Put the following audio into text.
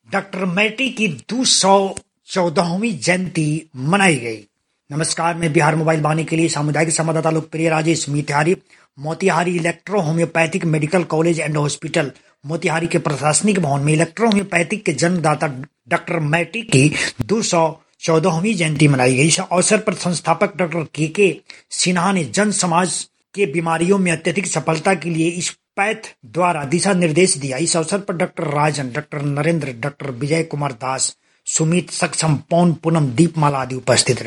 Doctor मैटी की 214वीं जयंती मनाई गई। नमस्कार, मैं बिहार मोबाइल वाणी के लिए सामुदायिक संवाददाता लोकप्रिय Rajesh Motihari electro homoeopathic medical college and hospital Motihari के प्रशासनिक भवन में इलेक्ट्रो होम्योपैथिक के जन्मदाता डॉक्टर मैटी की 214वीं जयंती मनाई गई। इस अवसर पर संस्थापक डॉक्टर के सिन्हा ने जन समाज के बीमारियों में अत्यधिक सफलता के लिए इस पैथ द्वारा दिशा निर्देश दिया। इस अवसर पर doctor Rajan, doctor Narendra, doctor Vijay Kumar Das, Sumit, Saksham, Paun, Poonam, दीपमाला आदि उपस्थित रहे।